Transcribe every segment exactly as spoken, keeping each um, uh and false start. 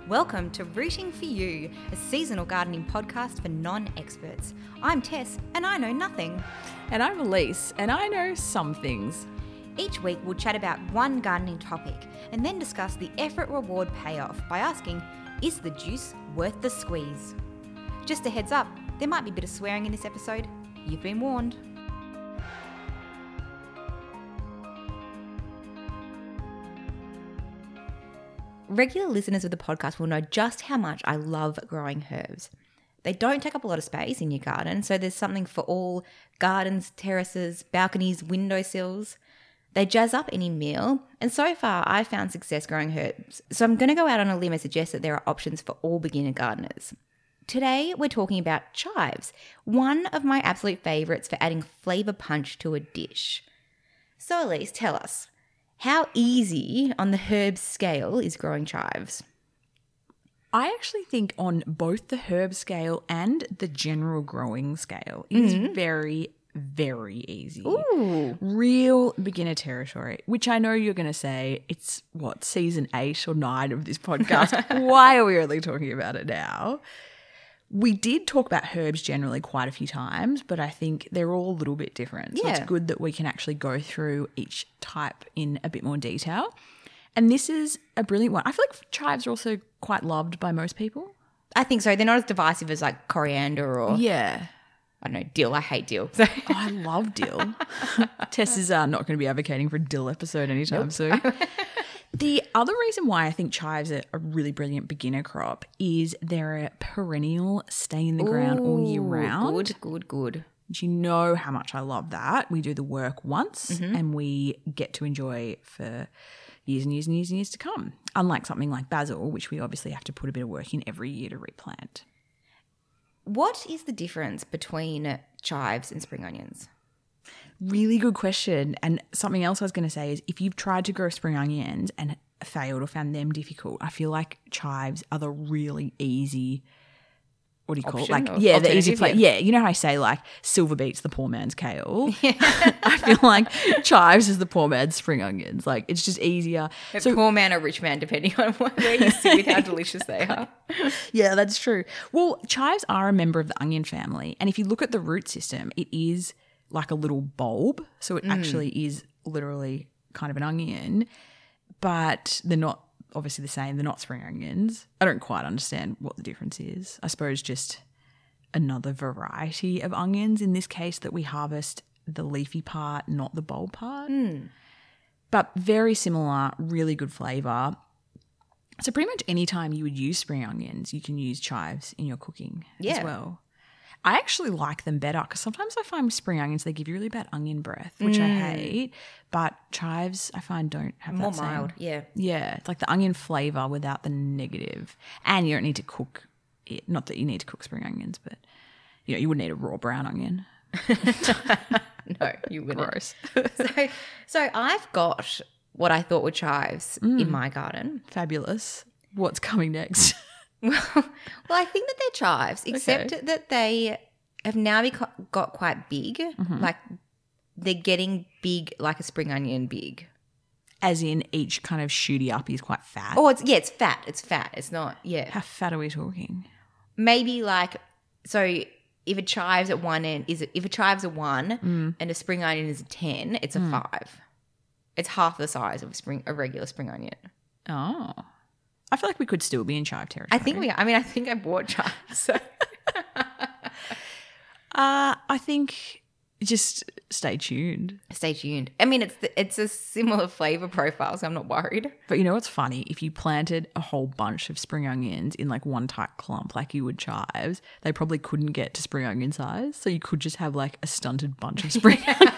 Welcome to Rooting for You, a seasonal gardening podcast for non-experts. I'm Tess, and I know nothing. And I'm Elise, and I know some things. Each week we'll chat about one gardening topic and then discuss the effort-reward payoff by asking, is the juice worth the squeeze? Just a heads up, there might be a bit of swearing in this episode. You've been warned. Regular listeners of the podcast will know just how much I love growing herbs. They don't take up a lot of space in your garden, so there's something for all gardens, terraces, balconies, windowsills. They jazz up any meal, and so far I've found success growing herbs. So I'm going to go out on a limb and suggest that there are options for all beginner gardeners. Today we're talking about chives, one of my absolute favourites for adding flavour punch to a dish. So Elise, tell us, how easy on the herb scale is growing chives? I actually think on both the herb scale and the general growing scale, it is mm-hmm. very, very easy. Ooh. Real beginner territory, which I know you're going to say, it's what, season eight or nine of this podcast? Why are we only talking about it now? We did talk about herbs generally quite a few times, but I think they're all a little bit different. So yeah. it's good that we can actually go through each type in a bit more detail. And this is a brilliant one. I feel like chives are also quite loved by most people. I think so. They're not as divisive as like coriander or, yeah, I don't know, dill. I hate dill. So. Oh, I love dill. Tess is uh, not going to be advocating for a dill episode anytime nope. soon. The other reason why I think chives are a really brilliant beginner crop is they're a perennial, stay in the ground Ooh, all year round. Good, good, good. Do you know how much I love that? We do the work once mm-hmm. and we get to enjoy for years and years and years and years to come. Unlike something like basil, which we obviously have to put a bit of work in every year to replant. What is the difference between chives and spring onions? Really good question. And something else I was going to say is if you've tried to grow spring onions and failed or found them difficult, I feel like chives are the really easy, what do you call Option it? Like, yeah, the easy play. Yeah. yeah, you know how I say like silver beet's the poor man's kale? Yeah. I feel like chives is the poor man's spring onions. Like it's just easier. A so, poor man or rich man, depending on where you sit with how delicious they are. Yeah, that's true. Well, chives are a member of the onion family. And if you look at the root system, it is like a little bulb. So it mm. actually is literally kind of an onion, but they're not obviously the same. They're not spring onions. I don't quite understand what the difference is. I suppose just another variety of onions in this case that we harvest the leafy part, not the bulb part. Mm. But very similar, really good flavour. So pretty much any time you would use spring onions, you can use chives in your cooking yeah. as well. I actually like them better because sometimes I find spring onions, they give you really bad onion breath, which mm. I hate. But chives, I find, don't have More that same. mild, yeah. Yeah, it's like the onion flavour without the negative. And you don't need to cook it. Not that you need to cook spring onions, but, you know, you wouldn't eat a raw brown onion. No, you wouldn't. Gross. so, so I've got what I thought were chives mm. in my garden. Fabulous. What's coming next? Well, well, I think that they're chives, except okay. that they have now beco- got quite big. Mm-hmm. Like they're getting big, like a spring onion big. As in each kind of shooty up is quite fat? Oh, it's yeah, it's fat. It's fat. It's not, yeah. How fat are we talking? Maybe like, so if a chive's at one end, is it, if a chive's a one mm. and a spring onion is a ten, it's a mm. five. It's half the size of a spring, a regular spring onion. Oh. I feel like we could still be in chive territory. I think we are. I mean, I think I bought chives. So. uh, I think just stay tuned. Stay tuned. I mean, it's the, it's a similar flavour profile, so I'm not worried. But you know what's funny? If you planted a whole bunch of spring onions in like one tight clump like you would chives, they probably couldn't get to spring onion size. So you could just have like a stunted bunch of spring onions.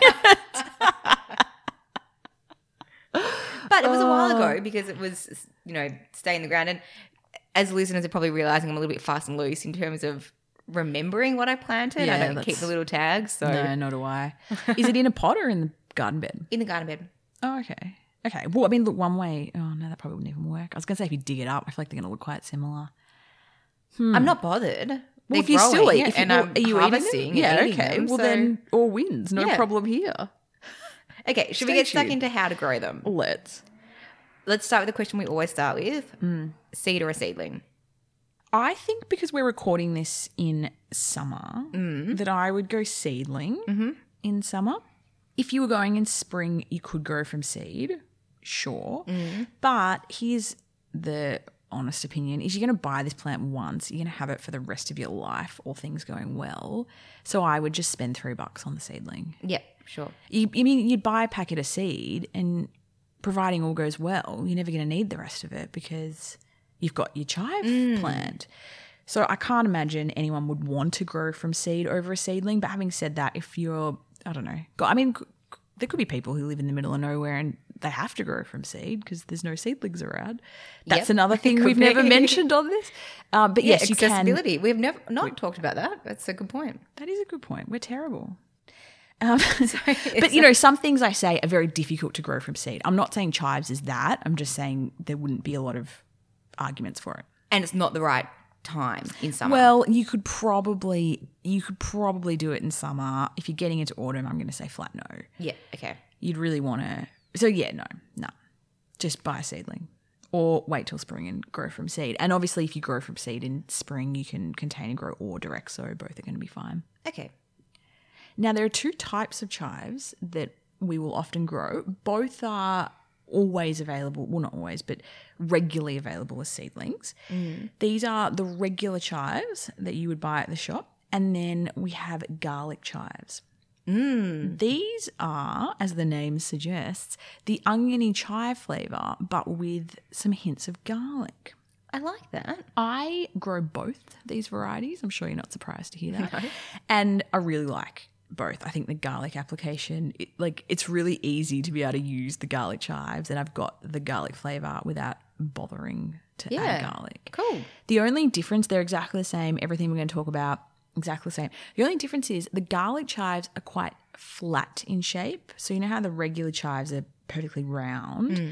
But it was a while ago because it was, you know, stay in the ground. And as listeners are probably realising, I'm a little bit fast and loose in terms of remembering what I planted. Yeah, I don't keep the little tags. So no, nor do I. Is it in a pot or in the garden bed? In the garden bed. Oh, okay. Okay. Well, I mean, look, one way. Oh, no, that probably wouldn't even work. I was going to say if you dig it up, I feel like they're going to look quite similar. Hmm. I'm not bothered. Well, they're if you still eat, if and you, I'm are you harvesting eating them? Yeah, eating okay. them, well, so. then all wins. No yeah. problem here. Okay, should Stay we get stuck tuned. into how to grow them? Let's. let's start with the question we always start with. Mm. Seed or a seedling? I think because we're recording this in summer, Mm. that I would go seedling Mm-hmm. in summer. If you were going in spring, you could grow from seed, sure. Mm. But here's the honest opinion, is you're going to buy this plant once, you're going to have it for the rest of your life, all things going well. So I would just spend three bucks on the seedling. Yeah, sure. You, I mean, you'd buy a packet of seed and providing all goes well, you're never going to need the rest of it because you've got your chive Mm. plant. So I can't imagine anyone would want to grow from seed over a seedling. But having said that, if you're, I don't know, go- I mean, c- there could be people who live in the middle of nowhere and they have to grow from seed because there's no seedlings around. That's Yep, another it thing could we've be. never mentioned on this. Um, but Yeah, yes, you can. accessibility. We've never not talked about that. That's a good point. That is a good point. We're terrible. Um, Sorry. but, you know, some things I say are very difficult to grow from seed. I'm not saying chives is that. I'm just saying there wouldn't be a lot of arguments for it. And it's not the right time in summer. Well, you could probably you could probably do it in summer. If you're getting into autumn, I'm going to say flat no. yeah, okay. You'd really want to. So yeah, no, no. Just buy a seedling, or wait till spring and grow from seed. And obviously, if you grow from seed in spring, you can contain and grow or direct, so both are going to be fine. Okay. Now, there are two types of chives that we will often grow. Both are always available, well, not always, but regularly available as seedlings. Mm. These are the regular chives that you would buy at the shop, and then we have garlic chives. Mm. These are, as the name suggests, the oniony chive flavour, but with some hints of garlic. I like that. I grow both these varieties. I'm sure you're not surprised to hear that. No. And I really like both. I think the garlic application, it, like it's really easy to be able to use the garlic chives, and I've got the garlic flavour without bothering to Yeah. add garlic. Cool. The only difference, they're exactly the same. Everything we're going to talk about, exactly the same. The only difference is the garlic chives are quite flat in shape. So you know how the regular chives are perfectly round? Mm.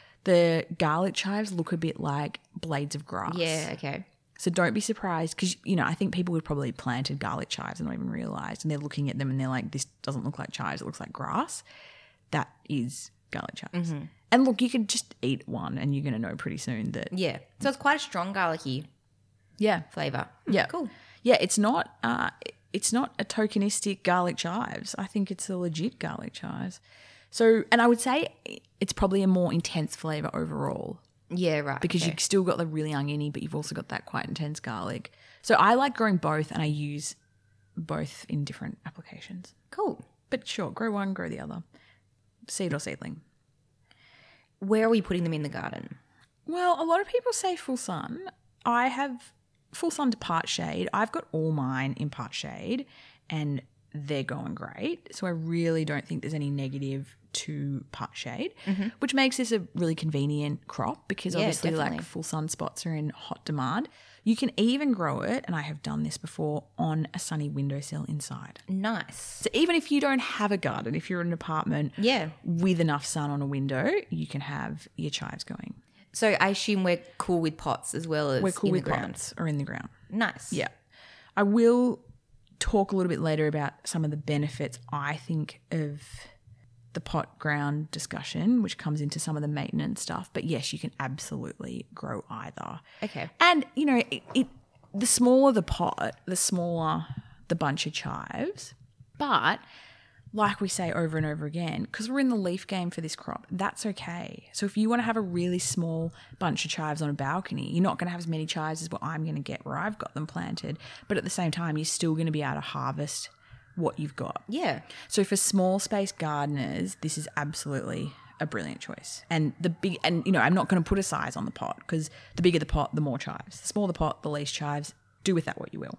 The garlic chives look a bit like blades of grass. Yeah, okay. So don't be surprised because, you know, I think people would probably planted garlic chives and not even realised, and they're looking at them and they're like, this doesn't look like chives, it looks like grass. That is garlic chives. Mm-hmm. And look, you could just eat one and you're going to know pretty soon that. Yeah. So it's quite a strong garlicky Yeah. flavour. Yeah. Cool. Yeah, it's not uh, it's not a tokenistic garlic chives. I think it's a legit garlic chives. So, and I would say it's probably a more intense flavour overall Yeah, right. because okay. you've still got the really oniony, but you've also got that quite intense garlic. So I like growing both, and I use both in different applications. Cool. But sure, grow one, grow the other. Seed or seedling. Where are we putting them in the garden? Well, a lot of people say full sun. I have full sun to part shade. I've got all mine in part shade, and they're going great. So I really don't think there's any negative to part shade, Mm-hmm. which makes this a really convenient crop because Yeah, obviously definitely. like full sun spots are in hot demand. You can even grow it, and I have done this before, on a sunny windowsill inside. Nice. So even if you don't have a garden, if you're in an apartment Yeah. with enough sun on a window, you can have your chives going. So I assume we're cool with pots as well as We're cool in with the ground. pots or in the ground. Nice. Yeah. I will talk a little bit later about some of the benefits, I think, of the pot ground discussion, which comes into some of the maintenance stuff. But yes, you can absolutely grow either. Okay. And, you know, it, it the smaller the pot, the smaller the bunch of chives. But like we say over and over again, because we're in the leaf game for this crop, that's okay. So if you want to have a really small bunch of chives on a balcony, you're not going to have as many chives as what I'm going to get where I've got them planted. But at the same time, you're still going to be able to harvest what you've got. Yeah. So for small space gardeners, this is absolutely a brilliant choice. And the big, and you know, I'm not going to put a size on the pot because the bigger the pot, the more chives. The smaller the pot, the least chives. Do with that what you will.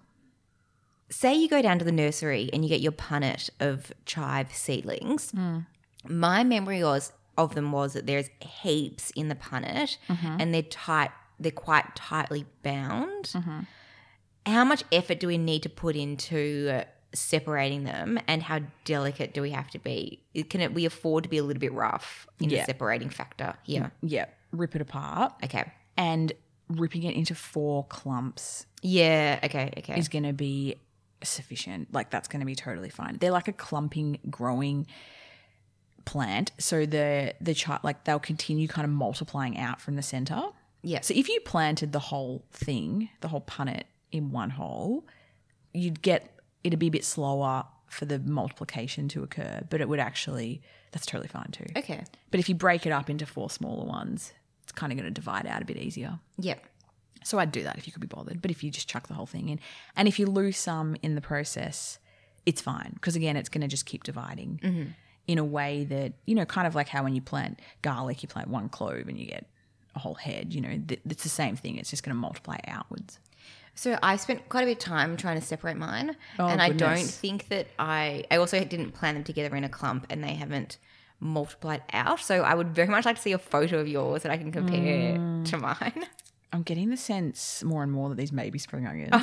Say you go down to the nursery and you get your punnet of chive seedlings. My memory was of them was that there's heaps in the punnet and they're tight. They're quite tightly bound. How much effort do we need to put into uh, separating them, and how delicate do we have to be? Can it, we afford to be a little bit rough in Yeah. the separating factor here? Yeah, rip it apart. Okay. And ripping it into four clumps Yeah. Okay. Okay. is going to be sufficient. Like that's going to be totally fine. They're like a clumping, growing plant, so the the chi- like they'll continue kind of multiplying out from the center. Yeah. So if you planted the whole thing, the whole punnet in one hole, you'd get it'd be a bit slower for the multiplication to occur, but it would actually that's totally fine too. Okay. But if you break it up into four smaller ones, it's kind of going to divide out a bit easier. Yep. So I'd do that if you could be bothered. But if you just chuck the whole thing in, and if you lose some in the process, it's fine, because again, it's going to just keep dividing mm-hmm. in a way that, you know, kind of like how when you plant garlic, you plant one clove and you get a whole head. You know, th- it's the same thing. It's just going to multiply outwards. So I spent quite a bit of time trying to separate mine, Oh, and I goodness. don't think that I. I also didn't plant them together in a clump, and they haven't multiplied out. So I would very much like to see a photo of yours that I can compare Mm. to mine. I'm getting the sense more and more that these may be spring onions.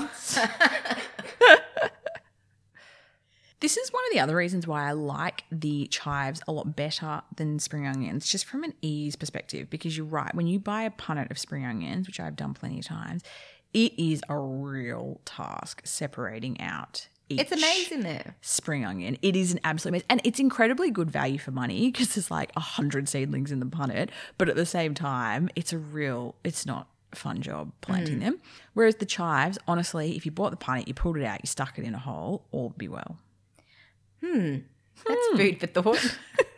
This is one of the other reasons why I like the chives a lot better than spring onions, just from an ease perspective, because you're right. When you buy a punnet of spring onions, which I've done plenty of times, it is a real task separating out each It's amazing there. spring onion. It is an absolute amazing, and it's incredibly good value for money because there's like a hundred seedlings in the punnet, but at the same time, it's a real, it's not a fun job planting them. Whereas the chives, honestly, if you bought the punnet, you pulled it out, you stuck it in a hole, all would be well. That's food for thought.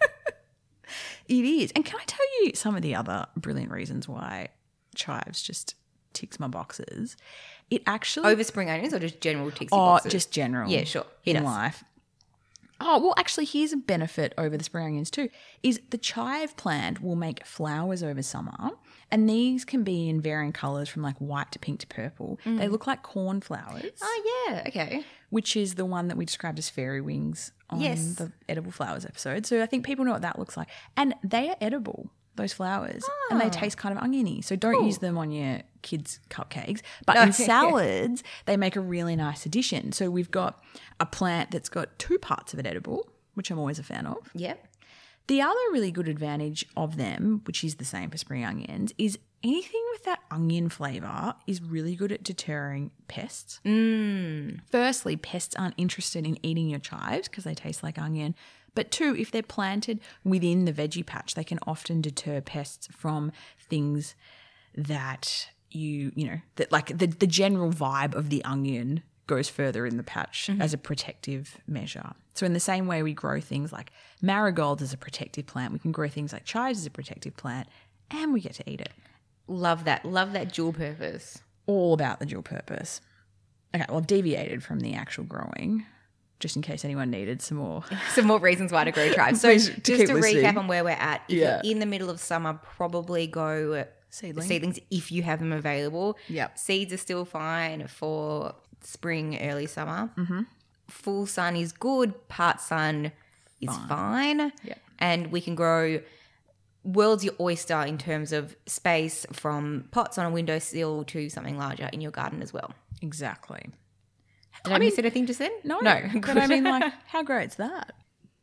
It is. And can I tell you some of the other brilliant reasons why chives just ticks my boxes? It actually... Over spring onions or just general tixie oh, boxes? just general. Yeah, sure. Hit In us. life. Oh, well, actually, here's a benefit over the spring onions too, is the chive plant will make flowers over summer, and these can be in varying colours from like white to pink to purple. They look like cornflowers, Oh, yeah. Okay. which is the one that we described as fairy wings on Yes. the edible flowers episode. So I think people know what that looks like. And they are edible, those flowers, and they taste kind of oniony. So don't use them on your kids' cupcakes. But No. in salads, they make a really nice addition. So we've got a plant that's got two parts of it edible, which I'm always a fan of. Yep. The other really good advantage of them, which is the same for spring onions, is anything with that onion flavour is really good at deterring pests. Mm. Firstly, pests aren't interested in eating your chives because they taste like onion. But two, if they're planted within the veggie patch, they can often deter pests from things that you, you know, that like the, the general vibe of the onion goes further in the patch as a protective measure. So in the same way we grow things like marigolds as a protective plant, we can grow things like chives as a protective plant, and we get to eat it. Love that. Love that dual purpose. All about the dual purpose. Okay, well, I've deviated from the actual growing, just in case anyone needed some more. Some more reasons why to grow chives. So Please, to just keep to listening. recap on where we're at, if Yeah. you're in the middle of summer, probably go Seedling. seedlings if you have them available. Yep. Seeds are still fine for spring, early summer. Mm-hmm. Full sun is good. Part sun is fine. Yep. And we can grow world's your oyster in terms of space, from pots on a windowsill to something larger in your garden as well. Exactly. Did I, miss anything just then? No, No. but I mean, like, how great's that?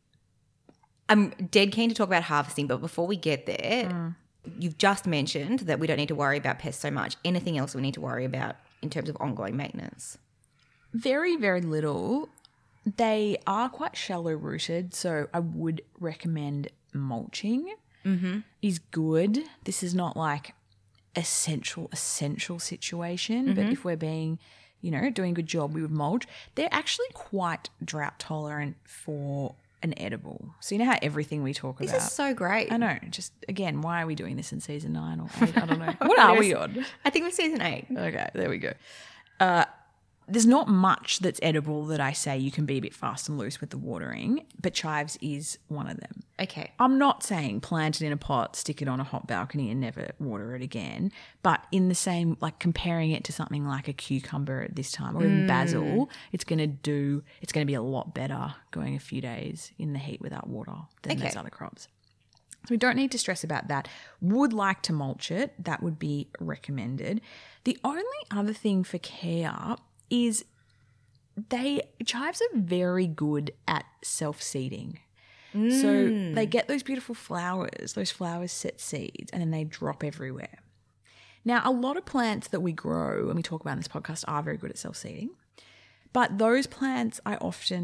I'm dead keen to talk about harvesting, but before we get there, Mm. you've just mentioned that we don't need to worry about pests so much. Anything else we need to worry about in terms of ongoing maintenance? Very, very little. They are quite shallow rooted, so I would recommend mulching mm-hmm. is good. This is not like essential, essential situation, Mm-hmm. but if we're being, you know, doing a good job, we would mulch. They're actually quite drought tolerant for an edible. So you know how everything we talk This about. is so great. I know. Just again, why are we doing this in season nine or eight? I don't know. What are we on? I think we're season eight. Okay, there we go. Uh, there's not much that's edible that I say you can be a bit fast and loose with the watering, but chives is one of them. Okay. I'm not saying plant it in a pot, stick it on a hot balcony and never water it again, but in the same, like comparing it to something like a cucumber at this time or even basil, it's going to do, it's going to be a lot better going a few days in the heat without water than Okay. those other crops. So we don't need to stress about that. Would like to mulch it. That would be recommended. The only other thing for care is they chives are very good at self-seeding. So they get those beautiful flowers. Those flowers set seeds and then they drop everywhere. Now, a lot of plants that we grow and we talk about in this podcast are very good at self-seeding. But those plants I often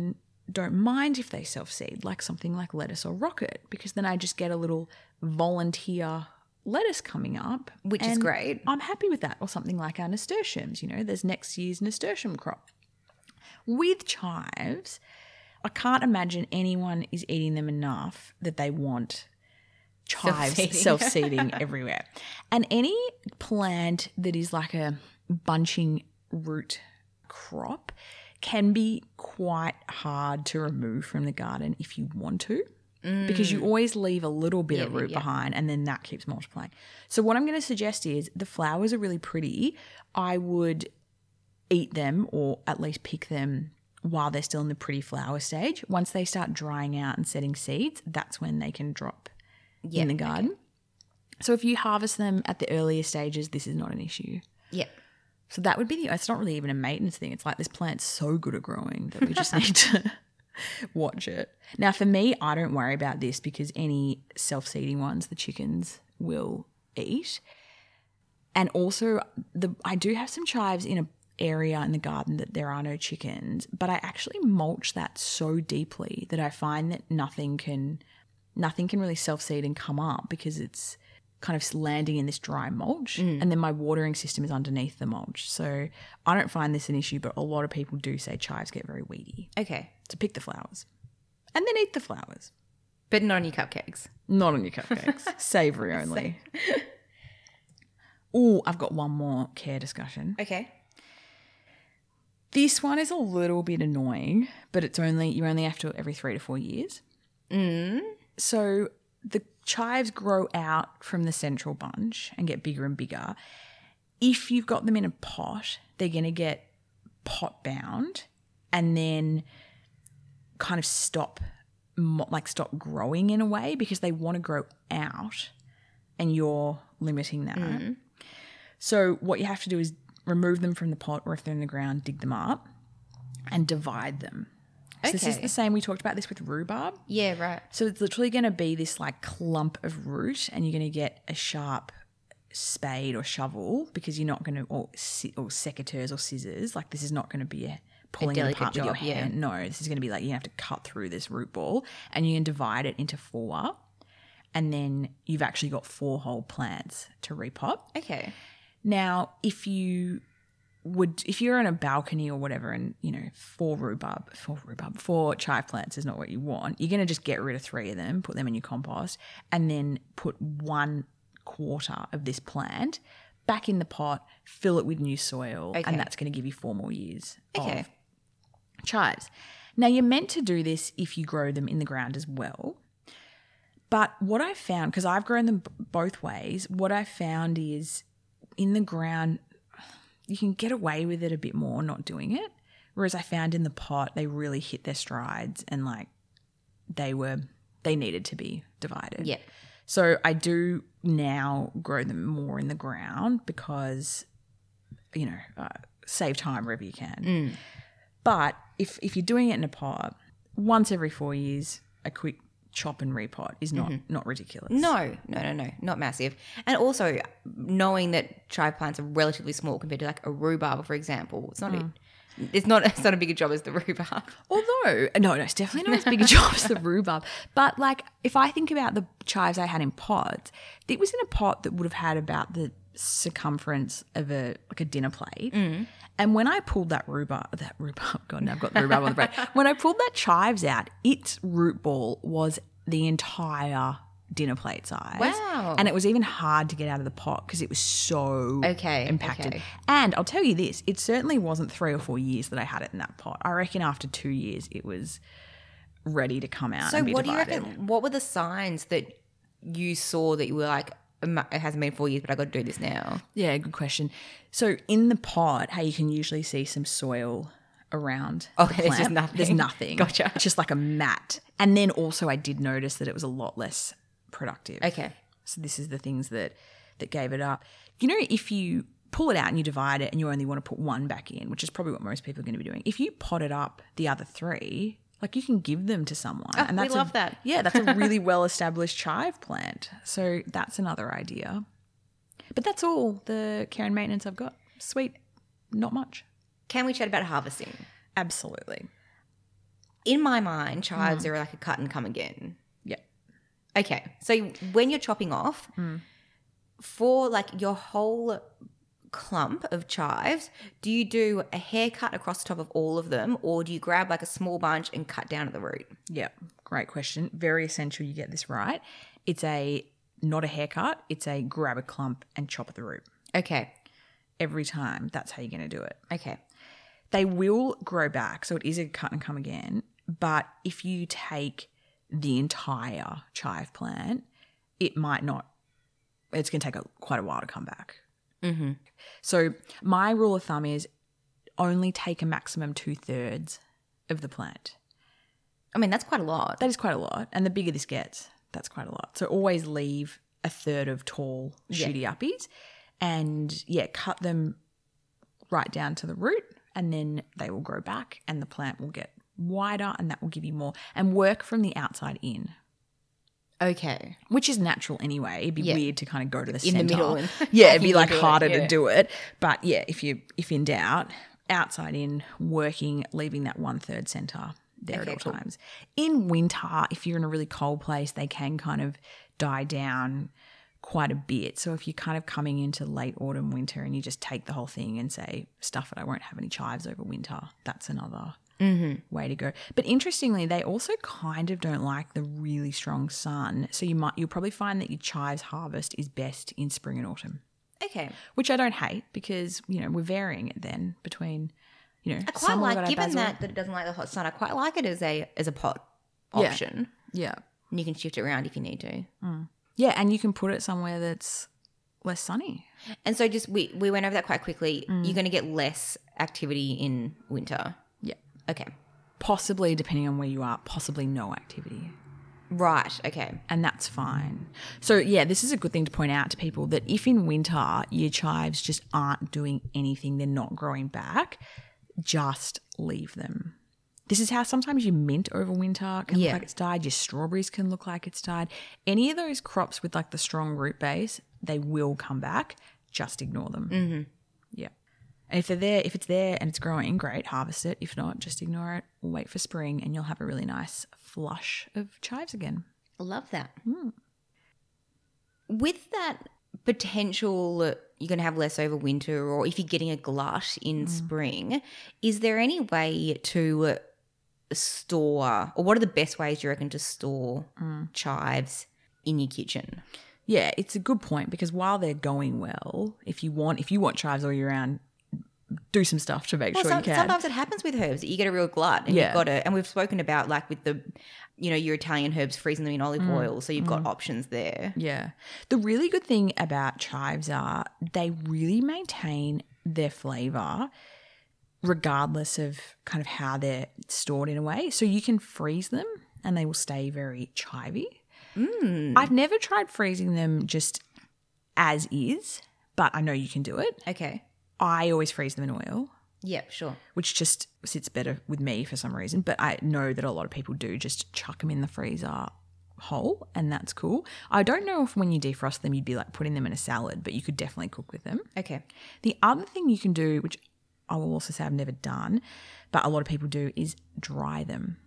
don't mind if they self-seed, like something like lettuce or rocket, because then I just get a little volunteer lettuce coming up. Which is and great. I'm happy with that. Or something like our nasturtiums, you know, there's next year's nasturtium crop. With chives, I can't imagine anyone is eating them enough that they want chives Self-seeding. self-seeding everywhere. And any plant that is like a bunching root crop can be quite hard to remove from the garden if you want to, mm. because you always leave a little bit Yeah, of root yeah. behind and then that keeps multiplying. So what I'm going to suggest is the flowers are really pretty. I would eat them or at least pick them while they're still in the pretty flower stage. Once they start drying out and setting seeds, that's when they can drop Yeah, in the garden. Okay. So if you harvest them at the earlier stages, this is not an issue. Yeah. So that would be the, it's not really even a maintenance thing. It's like this plant's so good at growing that we just need to watch it. Now for me, I don't worry about this because any self-seeding ones, the chickens will eat. And also the I do have some chives in a area in the garden that there are no chickens, but I actually mulch that so deeply that I find that nothing can nothing can really self-seed and come up because it's kind of landing in this dry mulch, mm. and then my watering system is underneath the mulch. So I don't find this an issue, but a lot of people do say chives get very weedy. Okay. So pick the flowers and then eat the flowers. But not on your cupcakes. Not on your cupcakes. Savoury only. Oh, I've got one more care discussion. Okay. This one is a little bit annoying, but it's only you only have to do it every three to four years. Mm. So the chives grow out from the central bunch and get bigger and bigger. If you've got them in a pot, they're going to get pot bound and then kind of stop, like stop growing in a way because they want to grow out and you're limiting that. Mm. So what you have to do is remove them from the pot, or if they're in the ground, dig them up and divide them. So Okay. this is the same. We talked about this with rhubarb. Yeah, right. So it's literally going to be this like clump of root and you're going to get a sharp spade or shovel because you're not going to, or, or secateurs or scissors. Like this is not going to be a pulling it apart with your hand. Yeah. No, this is going to be like you have to cut through this root ball and you can divide it into four and then you've actually got four whole plants to repot. Okay. Now, if you would, if you're on a balcony or whatever and, you know, four rhubarb, four rhubarb, four chive plants is not what you want, you're going to just get rid of three of them, put them in your compost, and then put one quarter of this plant back in the pot, fill it with new soil, okay. and that's going to give you four more years okay. of chives. Now, you're meant to do this if you grow them in the ground as well. But what I found, because I've grown them b- both ways, what I found is in the ground, you can get away with it a bit more not doing it. Whereas I found in the pot, they really hit their strides and like they were, they needed to be divided. Yeah. So I do now grow them more in the ground because, you know, uh, save time wherever you can. Mm. But if if you're doing it in a pot, once every four years, a quick chop and repot is not mm-hmm. not ridiculous. No, no, no, no, not massive. And also knowing that chive plants are relatively small compared to like a rhubarb, for example, it's not mm. a, it's not it's not a bigger job as the rhubarb. Although no, no, it's definitely not as big a job as the rhubarb. But like if I think about the chives I had in pots, it was in a pot that would have had about the circumference of a like a dinner plate. Mm. And when I pulled that rhubarb, that rhubarb, God, now I've got the rhubarb on the brain. When I pulled that chives out, its root ball was the entire dinner plate size. Wow. And it was even hard to get out of the pot because it was so okay, impacted. Okay. And I'll tell you this, it certainly wasn't three or four years that I had it in that pot. I reckon after two years it was ready to come out so and be what divided. do you reckon, what were the signs that you saw that you were like, it hasn't been four years, but I got to do this now? Yeah, good question. So in the pot, hey, you can usually see some soil around. Okay, the there's just nothing. There's nothing. Gotcha. It's just like a mat. And then also I did notice that it was a lot less productive. Okay. So this is the things that that gave it up. You know, if you pull it out and you divide it and you only want to put one back in, which is probably what most people are going to be doing, if you potted up the other three, like you can give them to someone. Oh, and that's we love a, that. Yeah, that's a really well-established chive plant. So that's another idea. But that's all the care and maintenance I've got. Sweet, not much. Can we chat about harvesting? Absolutely. in my mind, chives mm. are like a cut and come again. Yeah. Okay. So when you're chopping off, mm. for like your whole clump of chives, do you do a haircut across the top of all of them, or do you grab like a small bunch and cut down at the root? Yeah. Great question. Very essential you get this right. It's a not a haircut. It's a grab a clump and chop at the root. Okay. Every time. That's how you're going to do it. Okay. They will grow back, so it is a cut and come again. But if you take the entire chive plant, it might not. It's going to take a, quite a while to come back. Mm-hmm. So my rule of thumb is only take a maximum two-thirds of the plant. I mean, that's quite a lot. That is quite a lot. And the bigger this gets, that's quite a lot. So always leave a third of tall shooty yeah. uppies and, yeah, cut them right down to the root, and then they will grow back and the plant will get wider, and that will give you more. And work from the outside in. Okay. Which is natural anyway. It'd be yeah. weird to kind of go to the in center. In the middle. And yeah, it'd be like harder it, yeah. to do it. But yeah, if you if in doubt, outside in, working, leaving that one third center there okay, at all cool. times. In winter, if you're in a really cold place, they can kind of die down quite a bit. So if you're kind of coming into late autumn, winter, and you just take the whole thing and say, stuff it, I won't have any chives over winter, that's another mm-hmm. way to go. But interestingly, they also kind of don't like the really strong sun. So you might you'll probably find that your chives harvest is best in spring and autumn. Okay. Which I don't hate, because, you know, we're varying it then between, you know, I quite like, given that, that it doesn't like the hot sun, I quite like it as a as a pot option. Yeah. yeah. And you can shift it around if you need to. Mm. Yeah, and you can put it somewhere that's less sunny. And so just we, we went over that quite quickly. Mm. You're going to get less activity in winter. Yeah. Okay. Possibly, depending on where you are, possibly no activity. Right, okay. And that's fine. So, yeah, this is a good thing to point out to people, that if in winter your chives just aren't doing anything, they're not growing back, just leave them. This is how sometimes your mint over winter can yeah. look like it's died. Your strawberries can look like it's died. Any of those crops with like the strong root base, they will come back. Just ignore them. Mm-hmm. Yeah. And if they're there, if it's there and it's growing, great, harvest it. If not, just ignore it. We'll wait for spring and you'll have a really nice flush of chives again. I love that. Mm. With that potential you're going to have less over winter, or if you're getting a glut in mm. spring, is there any way to store, or what are the best ways you reckon to store mm. chives in your kitchen? Yeah, it's a good point, because while they're going well, if you want if you want chives all year round, do some stuff to make well, sure some, you can. Sometimes it happens with herbs that you get a real glut and yeah. you've got to, and we've spoken about like with the, you know, your Italian herbs, freezing them in olive mm. oil, so you've mm. got options there. Yeah. The really good thing about chives are they really maintain their flavour regardless of kind of how they're stored in a way. So you can freeze them and they will stay very chivey. Mm. I've never tried freezing them just as is, but I know you can do it. Okay. I always freeze them in oil. Yep, sure. Which just sits better with me for some reason. But I know that a lot of people do just chuck them in the freezer whole, and that's cool. I don't know if when you defrost them you'd be like putting them in a salad, but you could definitely cook with them. Okay. The other thing you can do, which I will also say I've never done, but a lot of people do, is dry them.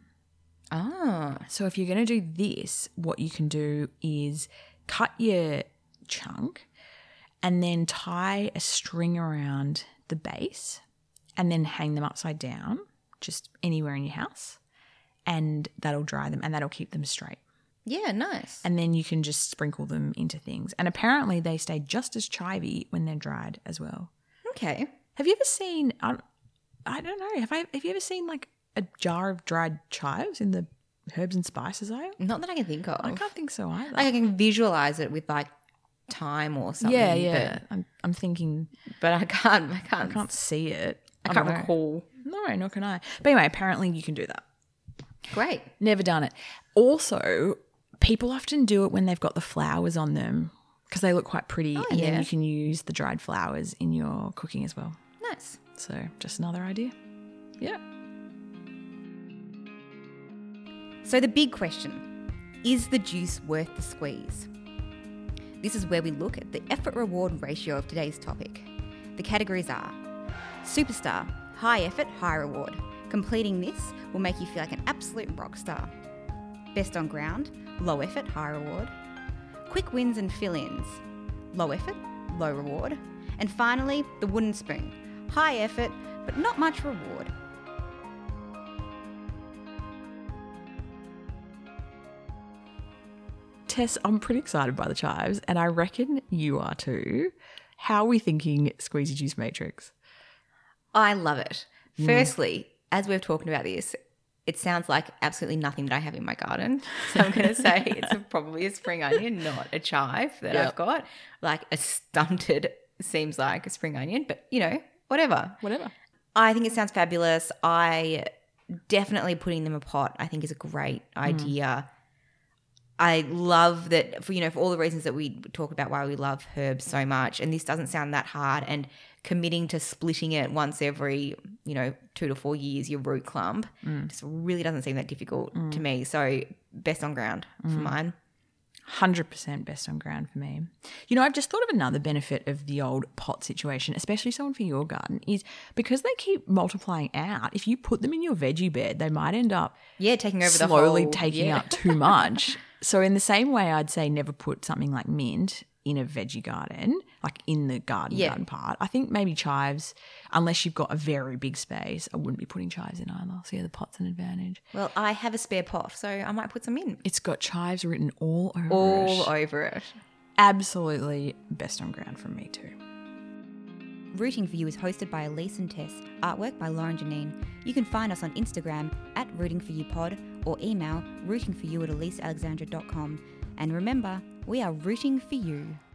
Ah. So if you're going to do this, what you can do is cut your chunk and then tie a string around the base and then hang them upside down, just anywhere in your house, and that'll dry them and that'll keep them straight. Yeah, nice. And then you can just sprinkle them into things. And apparently they stay just as chivy when they're dried as well. Okay. Have you ever seen, I don't, I don't know, have I? Have you ever seen like a jar of dried chives in the herbs and spices aisle? Not that I can think of. I can't think so either. Like I can visualize it with like thyme or something. Yeah, yeah. But, I'm, I'm thinking. But I can't, I can't. I can't see it. I, I can't recall. No, nor can I. But anyway, apparently you can do that. Great. Never done it. Also, people often do it when they've got the flowers on them because they look quite pretty, oh, and yeah. then you can use the dried flowers in your cooking as well. Nice. So just another idea. Yeah. So the big question, is the juice worth the squeeze? This is where we look at the effort-reward ratio of today's topic. The categories are superstar, high effort, high reward; Completing this will make you feel like an absolute rock star. Best on ground, low effort, high reward. Quick wins and fill-ins, low effort, low reward. And finally, the wooden spoon, high effort, but not much reward. Tess, I'm pretty excited by the chives, and I reckon you are too. How are we thinking Squeezy Juice Matrix? I love it. Firstly, as we've talked about this, it sounds like absolutely nothing that I have in my garden. So I'm going to say it's a, probably a spring onion, not a chive that Yep. I've got. Like a stunted seems like a spring onion, but you know, whatever. Whatever. I think it sounds fabulous. I definitely putting them a pot, I think is a great idea. I love that for, you know, for all the reasons that we talk about why we love herbs so much. And this doesn't sound that hard, and committing to splitting it once every, you know, two to four years, your root clump, just really doesn't seem that difficult to me. So best on ground for mine. one hundred percent best on ground for me. You know, I've just thought of another benefit of the old pot situation, especially someone for your garden, is because they keep multiplying out, if you put them in your veggie bed, they might end up Yeah, taking over slowly the whole, taking yeah. up too much. So in the same way, I'd say never put something like mint in a veggie garden, like in the garden Yeah. garden part. I think maybe chives, unless you've got a very big space, I wouldn't be putting chives in either. So yeah, the pot's an advantage. Well, I have a spare pot, so I might put some in. It's got chives written all over All it. over it. Absolutely best on ground from me too. Rooting for You is hosted by Elise and Tess, artwork by Lauren Janine. You can find us on Instagram at Rooting For You Pod or email rootingforyou at elisealexandra dot com. And remember, we are rooting for you.